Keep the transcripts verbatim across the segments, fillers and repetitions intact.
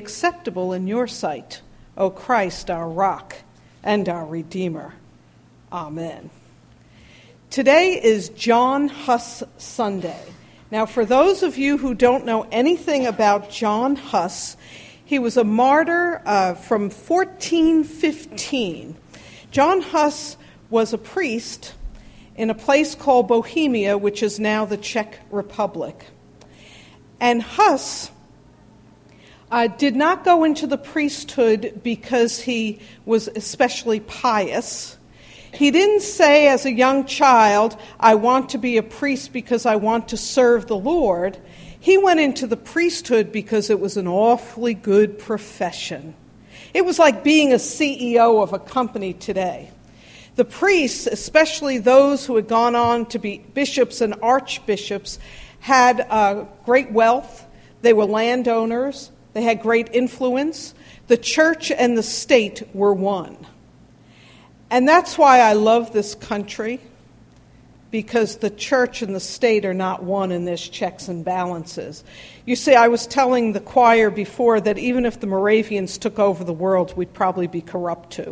acceptable in your sight, O Christ, our rock and our Redeemer. Amen. Today is John Huss Sunday. Now, for those of you who don't know anything about John Huss, he was a martyr uh, from fourteen fifteen. John Huss was a priest in a place called Bohemia, which is now the Czech Republic. And Huss uh, did not go into the priesthood because he was especially pious. He didn't say as a young child, I want to be a priest because I want to serve the Lord. He went into the priesthood because it was an awfully good profession. It was like being a C E O of a company today. The priests, especially those who had gone on to be bishops and archbishops, had uh, great wealth. They were landowners. They had great influence. The church and the state were one. And that's why I love this country, because the church and the state are not one in this checks and balances. You see, I was telling the choir before that even if the Moravians took over the world, we'd probably be corrupt too,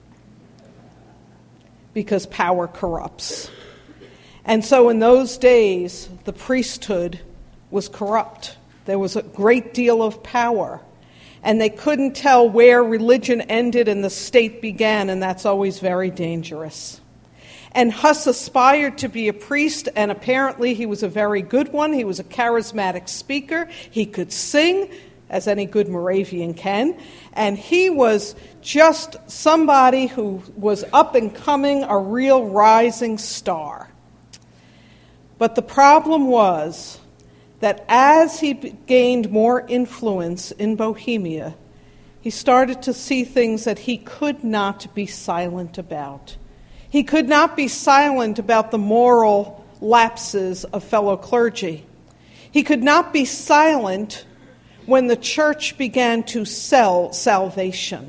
because power corrupts. And so in those days, the priesthood was corrupt. There was a great deal of power. And they couldn't tell where religion ended and the state began, and that's always very dangerous. And Huss aspired to be a priest, and apparently he was a very good one. He was a charismatic speaker. He could sing, as any good Moravian can. And he was just somebody who was up and coming, a real rising star. But the problem was that as he gained more influence in Bohemia, he started to see things that he could not be silent about. He could not be silent about the moral lapses of fellow clergy. He could not be silent when the church began to sell salvation.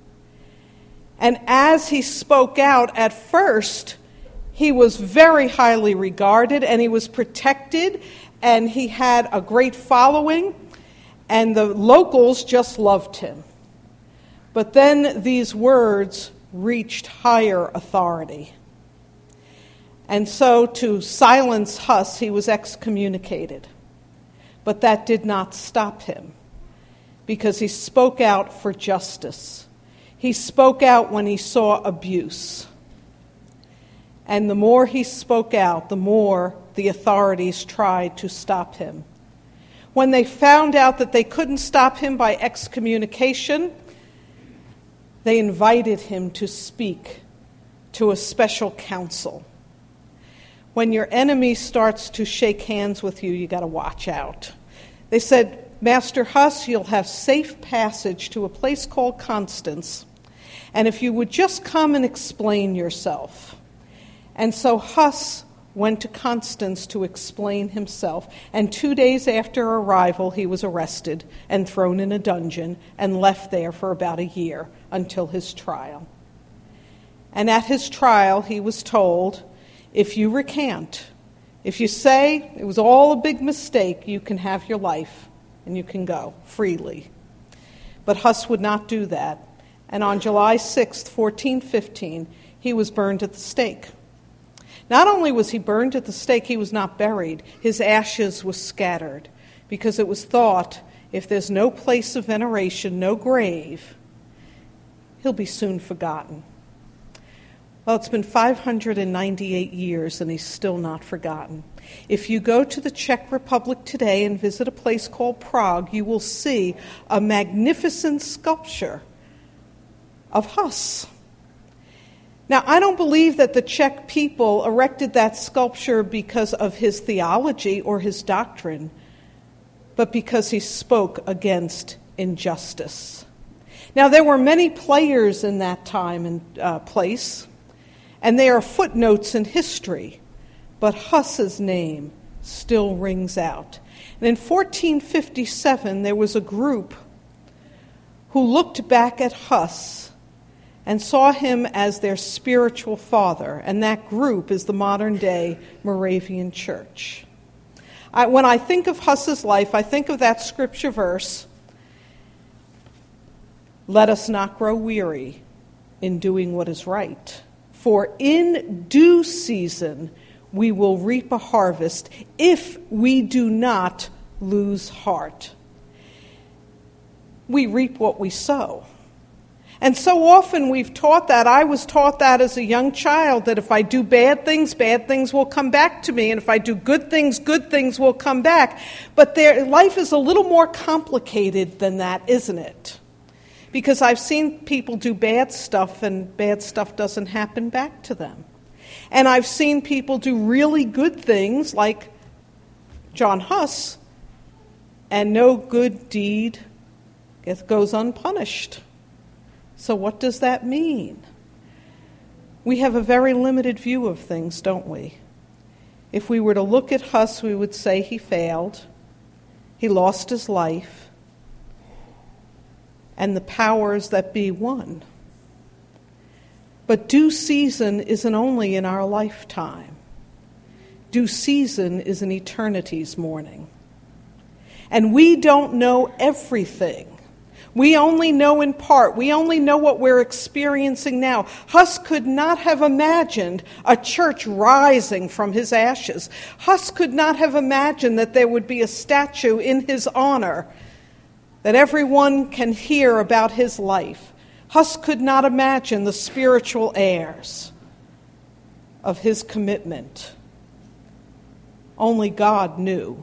And as he spoke out, at first, he was very highly regarded and he was protected and he had a great following and the locals just loved him. But then these words reached higher authority. And so to silence Huss, he was excommunicated. But that did not stop him, because he spoke out for justice. He spoke out when he saw abuse. And the more he spoke out, the more the authorities tried to stop him. When they found out that they couldn't stop him by excommunication, they invited him to speak to a special council. When your enemy starts to shake hands with you, you got to watch out. They said, Master Huss, you'll have safe passage to a place called Constance, and if you would just come and explain yourself. And so Huss went to Constance to explain himself, and two days after arrival, he was arrested and thrown in a dungeon and left there for about a year until his trial. And at his trial, he was told, if you recant, if you say it was all a big mistake, you can have your life and you can go freely. But Huss would not do that. And on July sixth, fourteen fifteen, he was burned at the stake. Not only was he burned at the stake, he was not buried. His ashes were scattered because it was thought if there's no place of veneration, no grave, he'll be soon forgotten. Well, it's been five hundred ninety-eight years and he's still not forgotten. If you go to the Czech Republic today and visit a place called Prague, you will see a magnificent sculpture of Huss. Now, I don't believe that the Czech people erected that sculpture because of his theology or his doctrine, but because he spoke against injustice. Now, there were many players in that time and uh, place, and they are footnotes in history, but Huss's name still rings out. And in fourteen fifty-seven, there was a group who looked back at Huss and saw him as their spiritual father, and that group is the modern-day Moravian Church. I, when I think of Huss's life, I think of that scripture verse Let us not grow weary in doing what is right, for in due season we will reap a harvest if we do not lose heart. We reap what we sow. And so often we've taught that. I was taught that as a young child, that if I do bad things, bad things will come back to me. And if I do good things, good things will come back. But their life is a little more complicated than that, isn't it? Because I've seen people do bad stuff and bad stuff doesn't happen back to them. And I've seen people do really good things like John Huss, and no good deed goes unpunished. So what does that mean? We have a very limited view of things, don't we? If we were to look at Huss, we would say he failed, he lost his life, and the powers that be won. But due season isn't only in our lifetime. Due season is an eternity's morning. And we don't know everything. We only know in part. We only know what we're experiencing now. Huss could not have imagined a church rising from his ashes. Huss could not have imagined that there would be a statue in his honor, that everyone can hear about his life. Huss could not imagine the spiritual heirs of his commitment. Only God knew.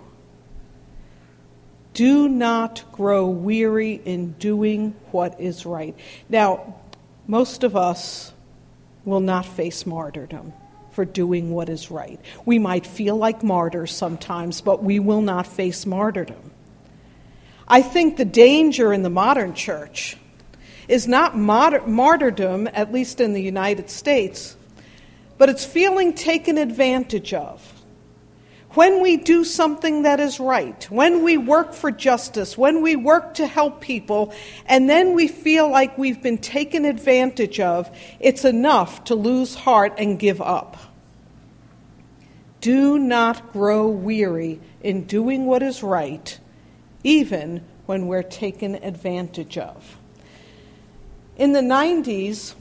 Do not grow weary in doing what is right. Now, most of us will not face martyrdom for doing what is right. We might feel like martyrs sometimes, but we will not face martyrdom. I think the danger in the modern church is not martyr- martyrdom, at least in the United States, but it's feeling taken advantage of. When we do something that is right, when we work for justice, when we work to help people, and then we feel like we've been taken advantage of, it's enough to lose heart and give up. Do not grow weary in doing what is right, even when we're taken advantage of. In the nineties,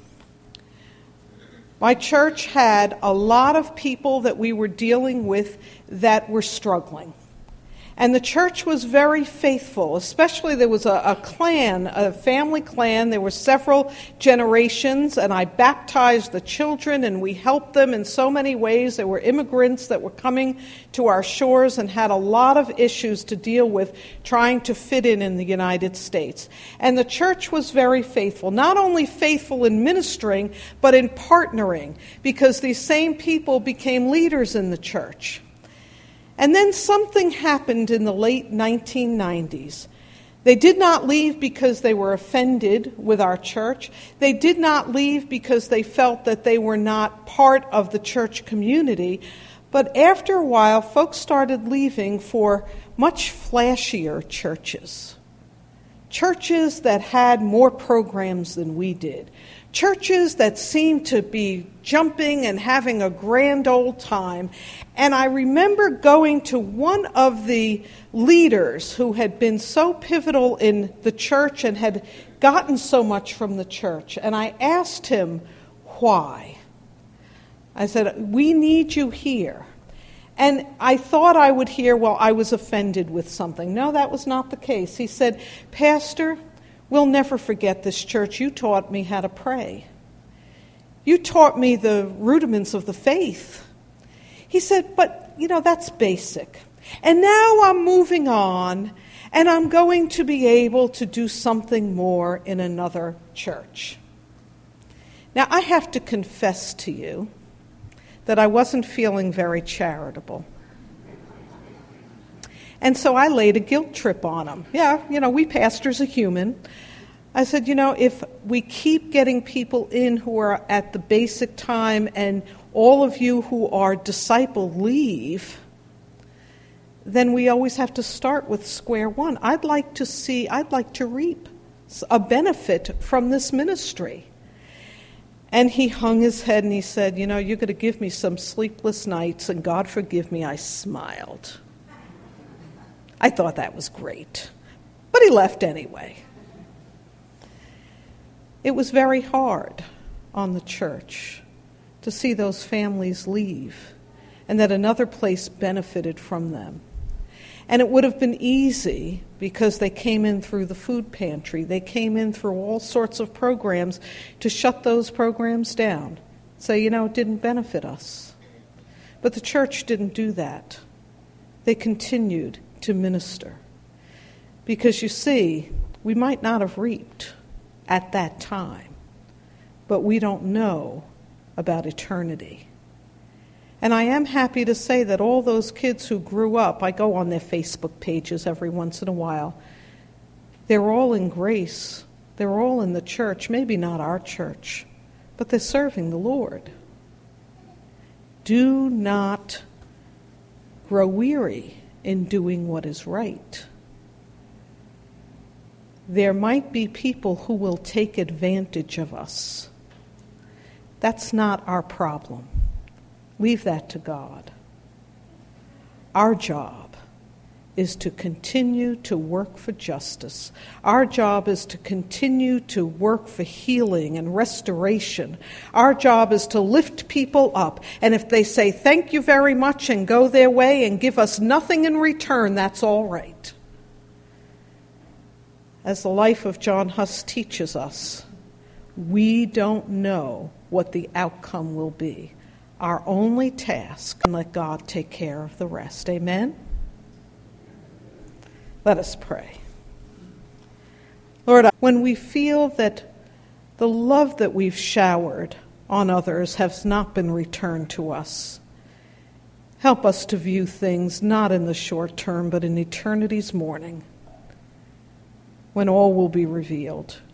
my church had a lot of people that we were dealing with that were struggling. And the church was very faithful, especially there was a, a clan, a family clan. There were several generations, and I baptized the children, and we helped them in so many ways. There were immigrants that were coming to our shores and had a lot of issues to deal with trying to fit in in the United States. And the church was very faithful, not only faithful in ministering, but in partnering, because these same people became leaders in the church. And then something happened in the late nineteen nineties. They did not leave because they were offended with our church. They did not leave because they felt that they were not part of the church community. But after a while, folks started leaving for much flashier churches. Churches that had more programs than we did. Churches that seemed to be jumping and having a grand old time. And I remember going to one of the leaders who had been so pivotal in the church and had gotten so much from the church. And I asked him why. I said, we need you here. And I thought I would hear, well, I was offended with something. No, that was not the case. He said, Pastor, we'll never forget this church. You taught me how to pray. You taught me the rudiments of the faith. He said, but, you know, that's basic. And now I'm moving on, and I'm going to be able to do something more in another church. Now, I have to confess to you that I wasn't feeling very charitable. And so I laid a guilt trip on him. Yeah, you know, we pastors are human. I said, you know, if we keep getting people in who are at the basic time and all of you who are disciple leave, then we always have to start with square one. I'd like to see, I'd like to reap a benefit from this ministry. And he hung his head and he said, you know, you're going to give me some sleepless nights, and God forgive me, I smiled. I thought that was great. But he left anyway. It was very hard on the church to see those families leave and that another place benefited from them. And it would have been easy because they came in through the food pantry. They came in through all sorts of programs to shut those programs down. Say, you know, it didn't benefit us. But the church didn't do that. They continued to minister. Because you see, we might not have reaped at that time, but we don't know about eternity. And I am happy to say that all those kids who grew up, I go on their Facebook pages every once in a while, they're all in grace. They're all in the church, maybe not our church, but they're serving the Lord. Do not grow weary in doing what is right. There might be people who will take advantage of us. That's not our problem. Leave that to God. Our job is to continue to work for justice. Our job is to continue to work for healing and restoration. Our job is to lift people up. And if they say thank you very much and go their way and give us nothing in return, that's all right. As the life of John Huss teaches us, we don't know what the outcome will be. Our only task, and let God take care of the rest. Amen? Let us pray. Lord, when we feel that the love that we've showered on others has not been returned to us, help us to view things not in the short term, but in eternity's morning, when all will be revealed.